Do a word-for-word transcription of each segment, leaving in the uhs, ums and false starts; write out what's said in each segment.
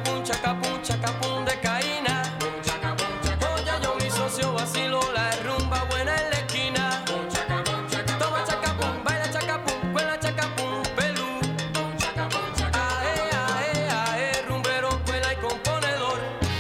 chacapún, chacapún, chacapún de caína. Oye, yo mi socio vacilo, la rumba buena en la esquina. Toma chacapún, baila chacapún, cuela chacapún, pelú. Ae, ae, ae, rumbero, cuela y componedor.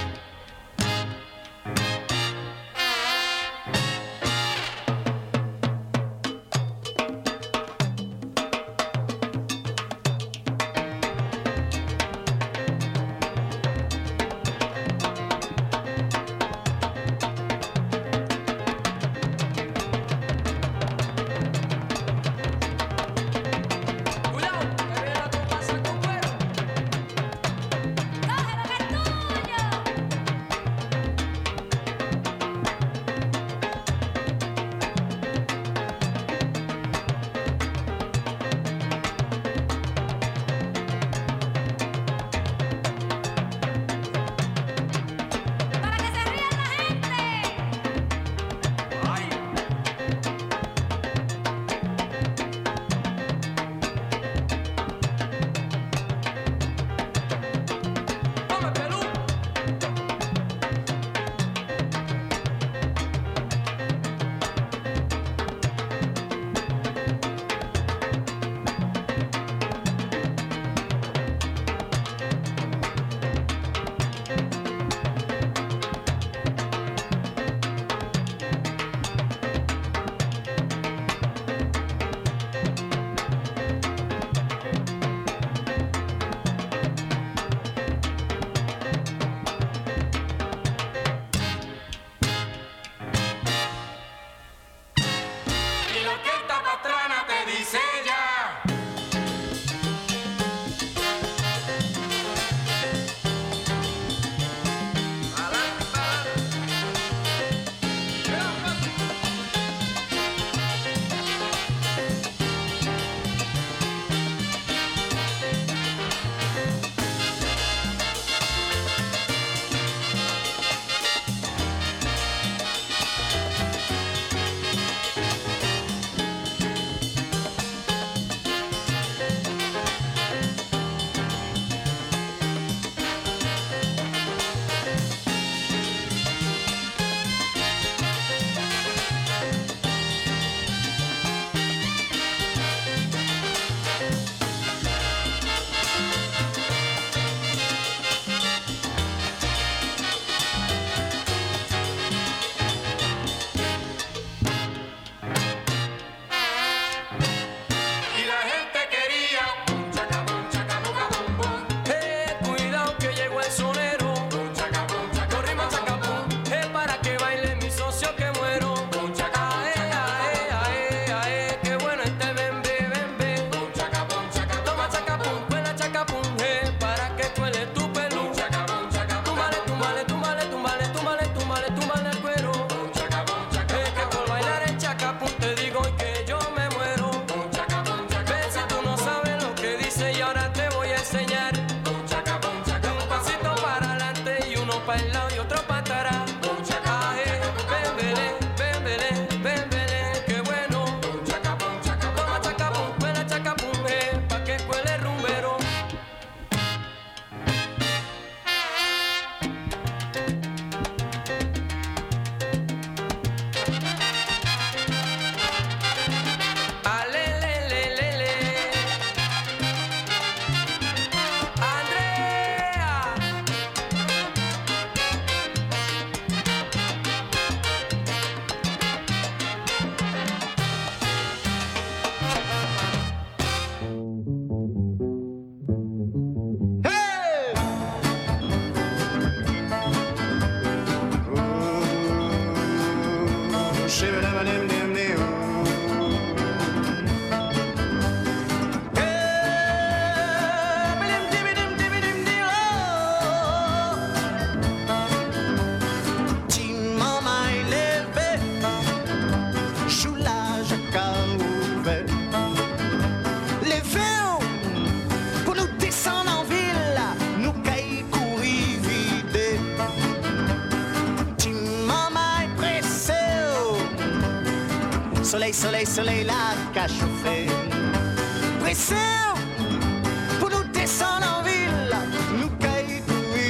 Soleil, soleil, soleil, la qu'a chauffé. Pressé pour nous descendre en ville, nous cailles courir.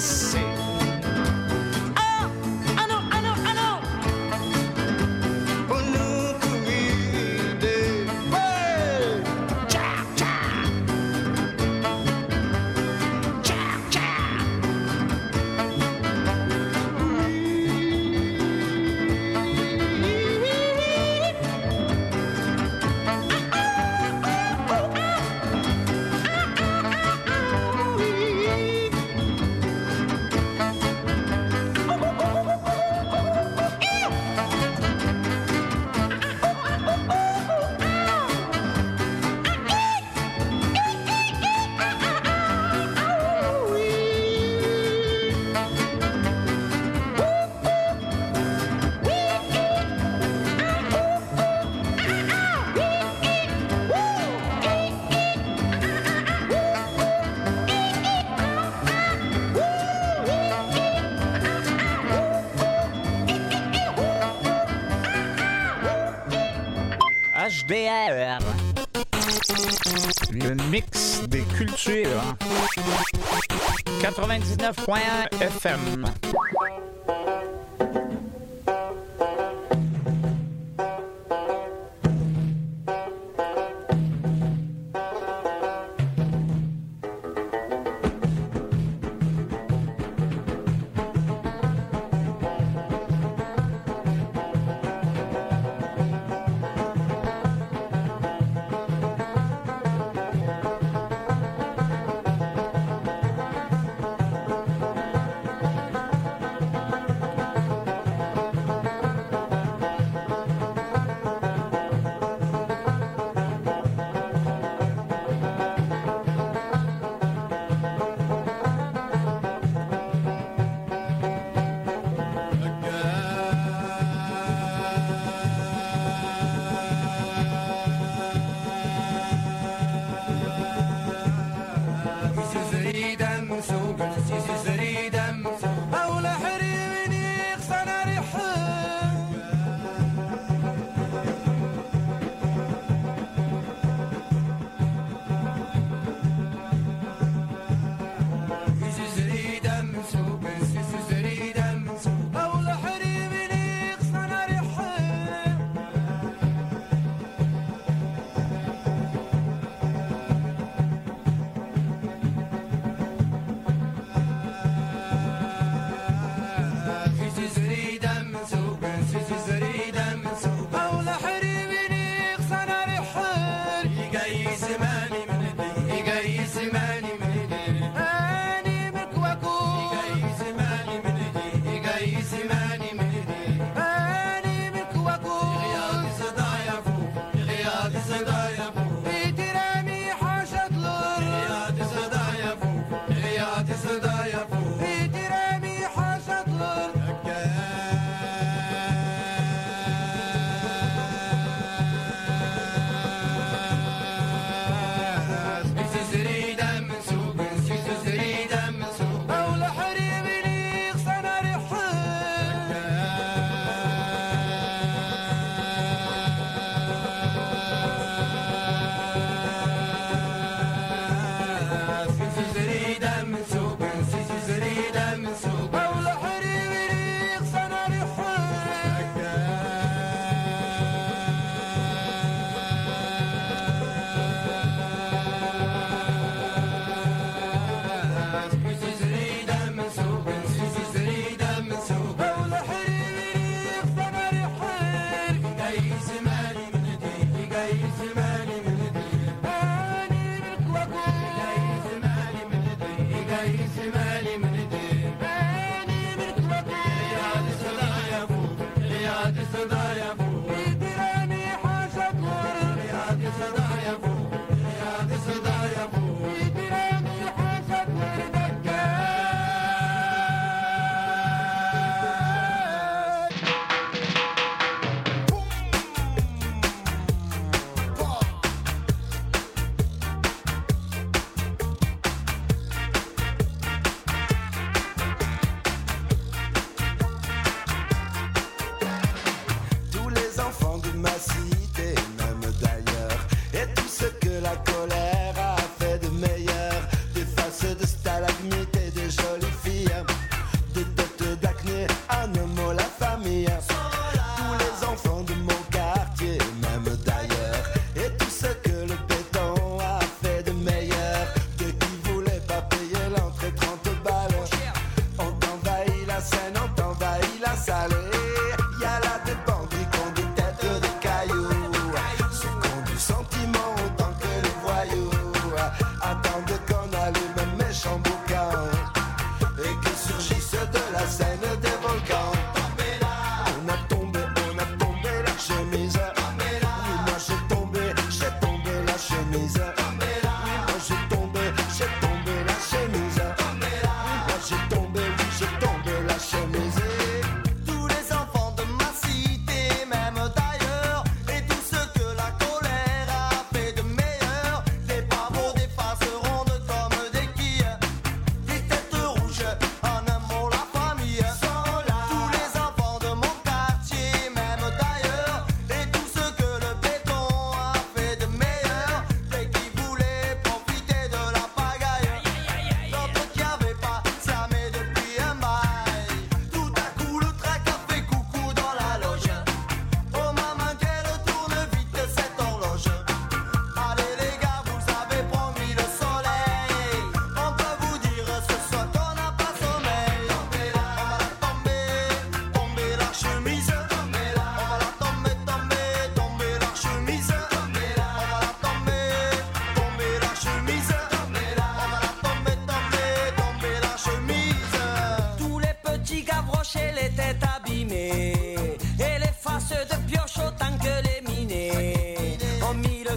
passer. Ah, ah non, ah non, ah non. Pour nous courir de ouais. Ciao, ciao. Ciao, ciao. H D R. Le mix des cultures. quatre-vingt-dix-neuf point un F M.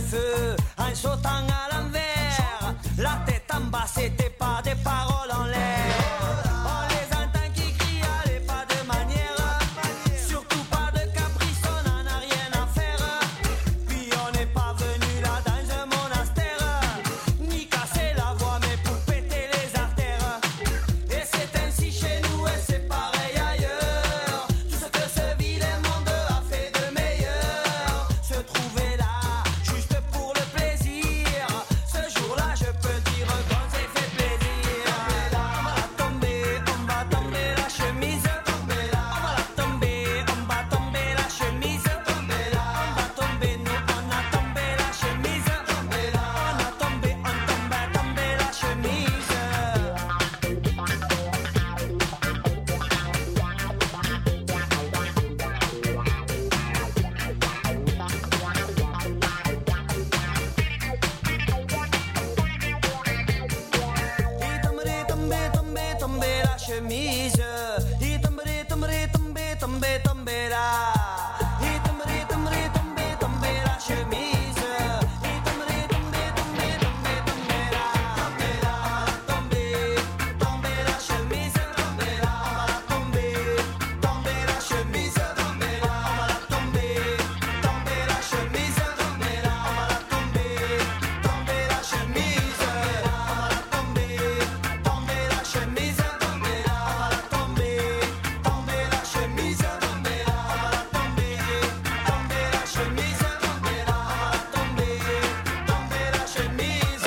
feu en sautant à l'envers. La tête en bas, c'était pas des paroles en l'air. On les entend qui crient, allez, pas de manière. Surtout pas de caprice, on n'en a rien à faire. Puis on n'est pas venu là dans un monastère, ni casser la voix, mais pour péter les artères. Et c'est ainsi chez nous et c'est pareil ailleurs. Tout ce que ce vilain monde a fait de meilleur se trouvait là, juste pour le plaisir. Ce jour-là, je peux dire qu'on s'est fait plaisir. On va la tomber, on va tomber la chemise. On va la tomber, on va tomber la chemise. On va tomber, nous on a tombé la chemise. On a tombé, on tombe à tomber la chemise. Il tomberait, tomber, tomber, tomber la chemise. Il tomberait, tomberait, tomber, tomber, tomber là. Il tomberait, tomberait, tomber, tomber la chemise. Il tomberait, tomber, tomber, tomber, tomber là. Tomber là, tomber, tomber la chemise. Tomber là, tomber, tomber la chemise. Tomber là, tomber, tomber la chemise. Tomber là, tomber, tomber la chemise. Tomber, tomber la chemise. Tomber là, tomber, tomber la chemise. Tomber là, tomber, tomber la chemise. Tomber là, tomber, tomber la chemise.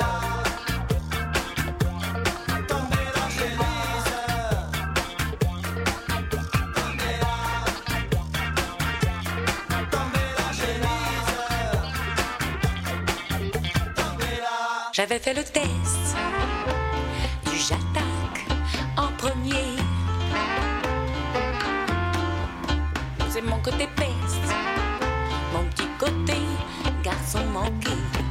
Tomber la chemise. J'avais fait le test du j'attaque en premier. C'est mon côté peste, mon petit côté garçon manqué.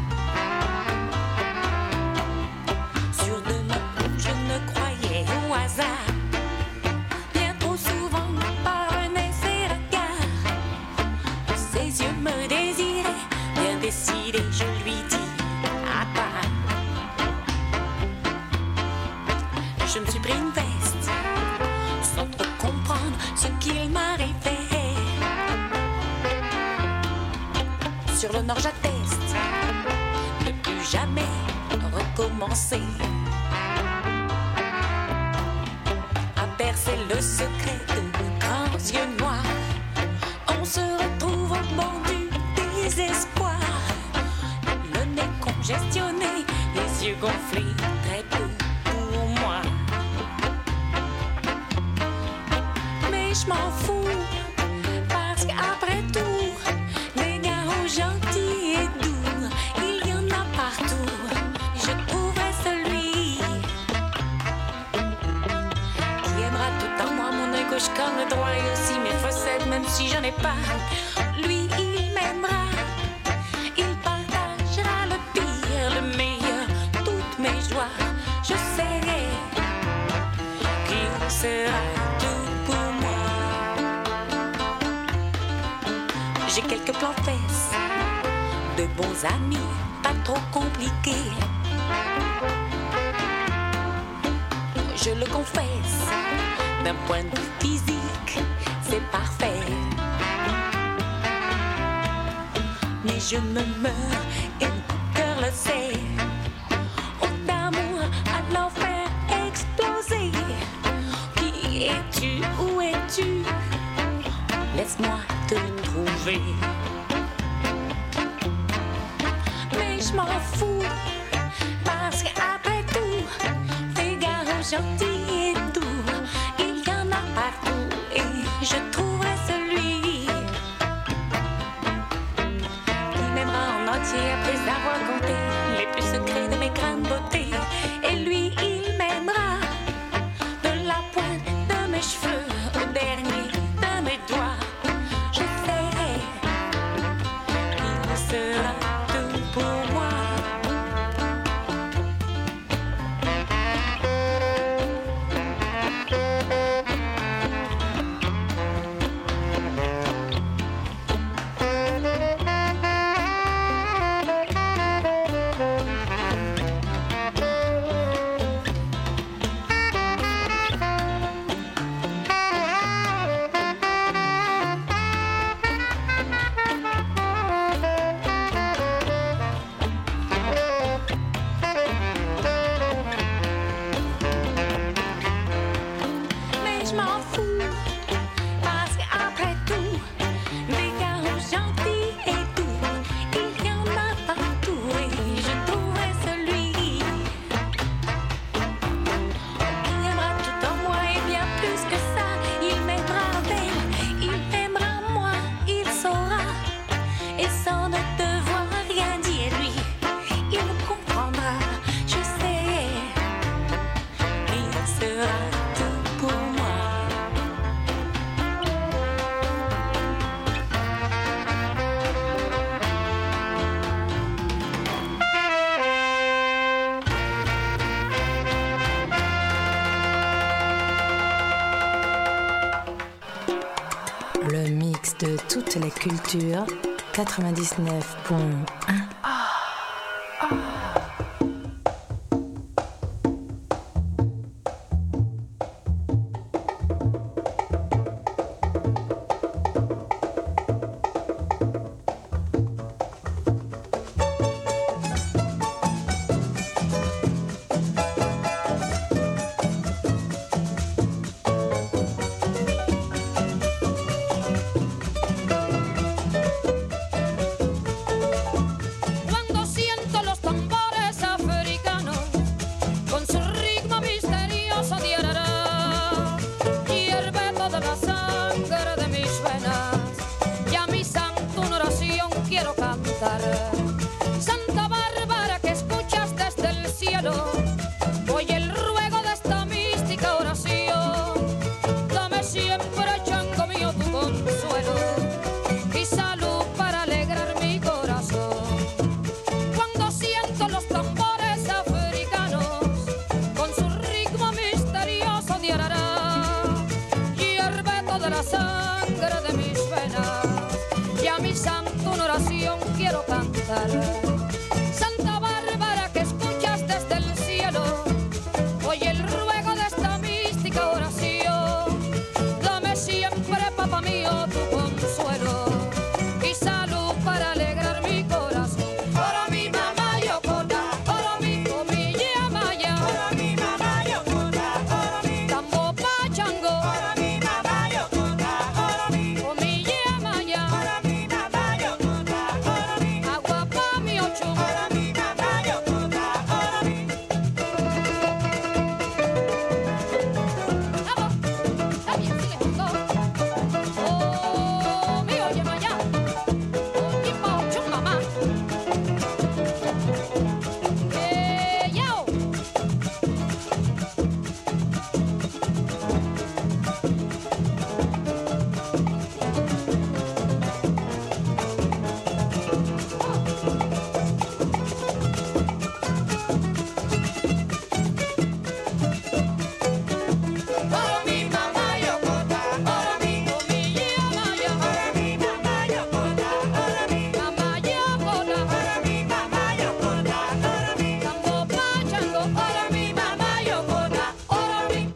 Sûr de moi, je ne croyais au hasard. Bien trop souvent par un essai regard. Ses yeux me désiraient, bien décidé, je lui dis à part. Je me suis pris une veste sans trop comprendre ce qu'il m'arrivait. Sur l'honneur j'atteste, ne plus jamais recommencer à percer le secret de grands yeux noirs. On se retrouve au bord du désespoir, le nez congestionné, les yeux gonflés, très peu pour moi. Mais je m'en fous, parce qu'après tout, des gars gentils et doux, il y en a partout. Je trouverai celui qui aimera tout en moi, mon œil gauche comme le droit et aussi mes faussettes, même si j'en ai pas. Lui, il m'aimera, il partagera le pire, le meilleur, toutes mes joies. Je sais qu'il sera tout pour moi. J'ai quelques plans fesses, de bons amis, pas trop compliqués. Je le confesse, d'un point de vue physique, c'est parfait. Mais je me meurs et mon cœur le sait. Oh d'amour, à l'enfer explosé. Qui es-tu, où es-tu? Laisse-moi te trouver. Mais je m'en fous, parce qu'après tout, des gars gentils et doux, il y en a partout et je trouverai celui qui m'aimera en entier après avoir compté les plus secrets de mes grandes beautés. Et lui, il m'aimera de la pointe de mes cheveux au dernier de mes doigts. Je sais qu'il sera tout pour moi. sans ne devoir rien dire. Lui, il comprendra, je sais, il sera tout pour moi. Le mix de toutes les cultures, quatre-vingt-dix-neuf point un. Santa Bárbara, que escuchas desde el cielo, oye el ruego de esta mística oración. Dame siempre, chango mío, tu consuelo y salud para alegrar mi corazón. Cuando siento los tambores africanos con su ritmo misterioso de arará, hierve toda la sangre de mis venas y a mi santo una oración quiero cantar. Santa Bárbara, que escuchas desde el cielo, oye el ruego de esta mística oración. Dame siempre, papá mío, tu consuelo y salud para alegrar mi corazón. Ora mi mamá Yokota, ora mi comilla maya, ora mi mamá Yokota, ora mi tambo pachango, ora mi mamá Yokota, ora mi comilla maya, ora mi mamá Yokota, ora mi agua pa mi ocho, ora mi mamá Yokota, ora mi. Vamos, está bien, sigue junto. Oh, mi oye maya, oh, tipo ocho mamá. Eh, yao. Ora mi mamá Yokota, ora mi comilla maya, ora mi mamá Yokota, ora mi mamá Yokota, ora mi mamá Yokota, ora mi tambo pachango, ora mi mamá Yokota, ora mi.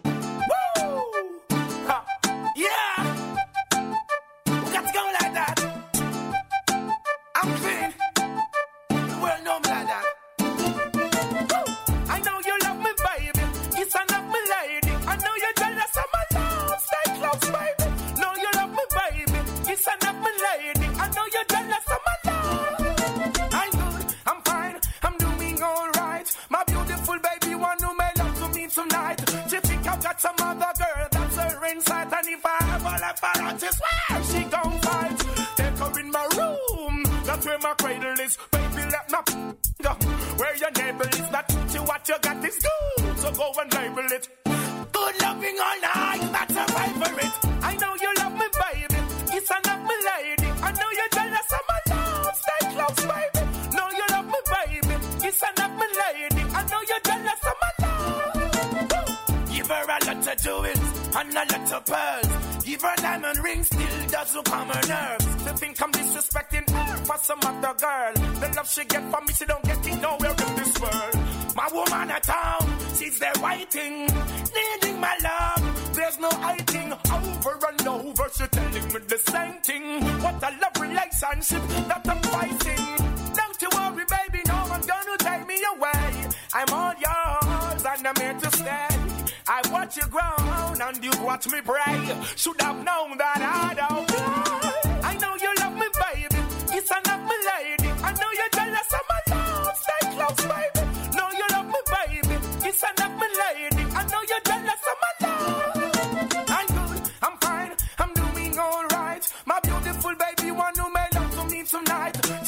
Ha. Yeah! We got to go like that. I'm clean. The world know me like that. Woo. I know you love me, baby. It's enough, me lady. I know you're jealous of my love. Stay close, baby. Know you love me, baby. It's enough, me lady. I know you're jealous of my love. I'm good. I'm fine. I'm doing alright. My beautiful baby, one who may love to me tonight. She think I've got some other girl that's her inside. And if I ever left her out, just where she gon' fight. Take her in my room. That's where my cradle is. Baby, let my go. Where your neighbor is. That teach you what you got is good. So go and label it. Good loving all night. That's a favorite. I know you love me, baby. It's enough, me lady. I know you're jealous of my love. Stay close, baby. Know you love me, baby. It's enough, me lady. I know you're jealous of my love. Give her a lot of jewels and a lot of pearls. Give her diamond ring, still doesn't calm her nerves. To think I'm disrespecting her for some other girl. The love she get from me, she don't get it nowhere in this world. My woman at town, she's there waiting, needing my love. There's no hiding, over and over, she telling me the same thing. What a love relationship that I'm fighting. Don't you worry, baby, no one's gonna take me away. I'm all yours and I'm here to stay. I watch you grow and you watch me pray. Should have known that I don't play. I know you love me, baby. It's enough, me lady. I know you're jealous of my love. Stay close, baby. Know you love me, baby. It's enough, me lady. I know you're jealous of my love. I'm good, I'm fine, I'm doing alright. My beautiful baby, one who may love to me tonight.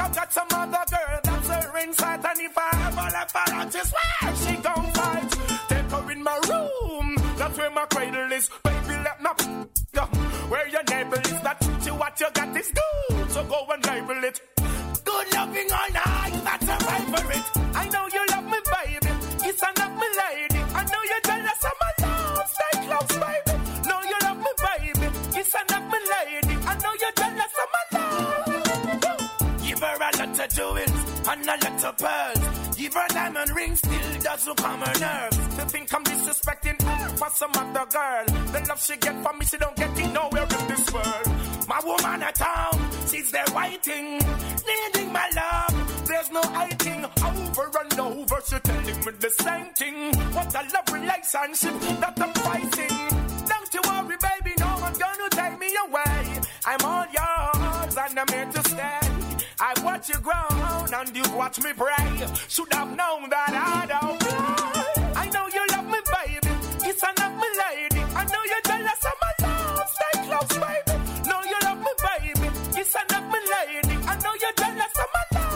I've got some other girl that's her inside, and if I ever left her out, just where she gon' fight. Take her in my room, that's where my cradle is. Baby, let me go. Where your neighbor is, that you what you got is good, so go and label it. Good loving all night, that's a favorite. I know you love me, baby. It's enough, me lady. I know you're jealous of my love. Stay close, baby. Know you love me, baby. It's enough, me lady. I know you're jealous of my love. Give her a lot of jewels and a lot of pearls. Give her diamond ring, still doesn't calm her nerves. To think I'm disrespecting her for some other girl. The love she get from me, she don't get it nowhere in this world. My woman at town, she's there waiting, needing my love. There's no hiding, over and over, she telling me the same thing. What a love relationship that I'm fighting. Don't you worry, baby, no one's gonna take me away. I'm all yours and I'm here to stay. I watch you grow and you watch me pray. Should have known that I don't lie. I know you love me, baby. It's enough, me lady. I know you're jealous of my love. Stay close, baby. Know you love me, baby. It's enough, me lady. I know you're jealous of my love.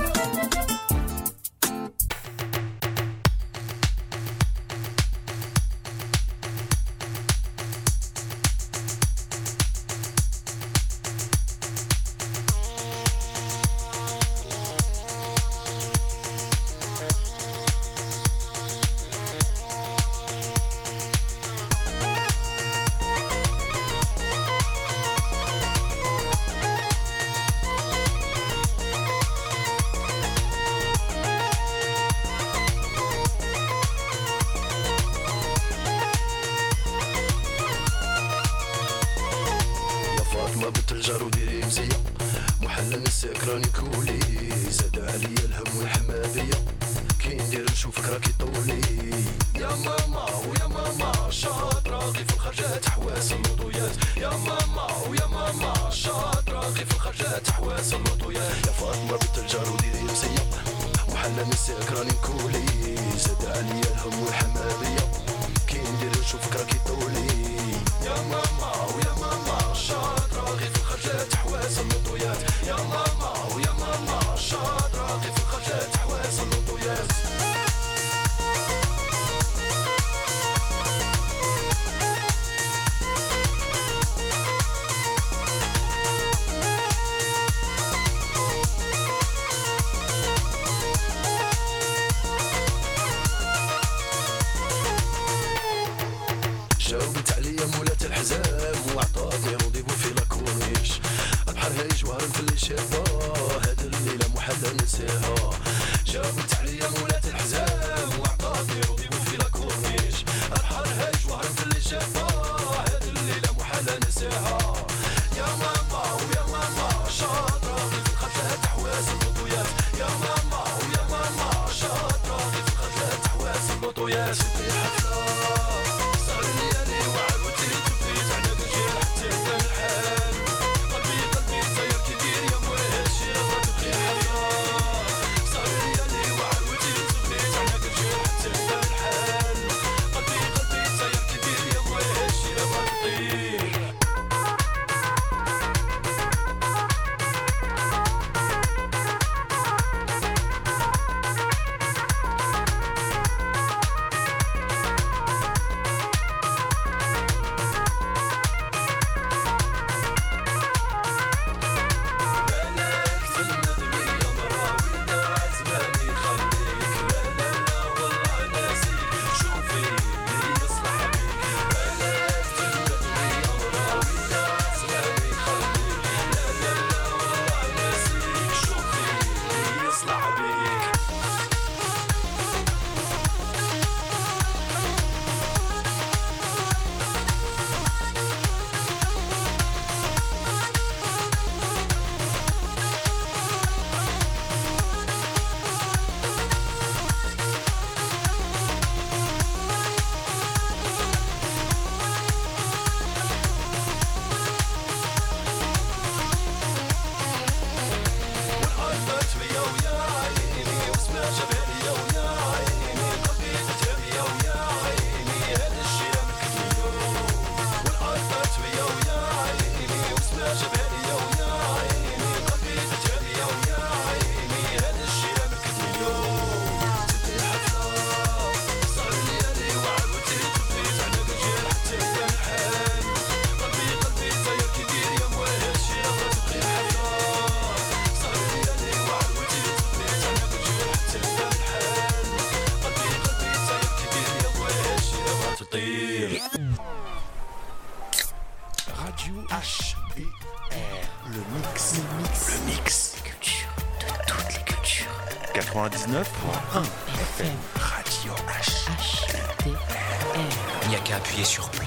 سكراني كولي زاد عليا الهم والحمادية كي ندير نشوفك راكي طولي يا ماما ويا ماما شاطرة غي في الخرجات حواس الوضويات يا ماما ويا ماما شاطرة غي في الخرجات حواس الوضويات يا فاطمة بنت الجار وديري مسية وحنا من سكراني كولي زاد عليا الهم والحمادية كي ندير نشوفك راكي طولي يا ماما ويا ماما شاطرة غي في الخرجات حواس الوضويات يا ماما ويا ماما شاطرة غي في الخرجات حواس الوضويات جاوبت عليا مولات الحزام وعطاتني رونديفو في لاكورنيش البحر هايج وهرب في اللي شافها هاد الليلة محال ننساها جاوبت عليا مولات الحزام وعطاتني رونديفو في لاكورنيش البحر هايج وهرب في اللي شافها هاد الليلة محال ننساها يا ماما ويا ماما شاطرة غي في الخفلات حواس البطويات يا ماما ويا ماما شاطرة غي في الخفلات حواس البطويات في حفلة quatre-vingt-dix-neuf point un F M. Radio H. Il n'y a qu'à appuyer sur play.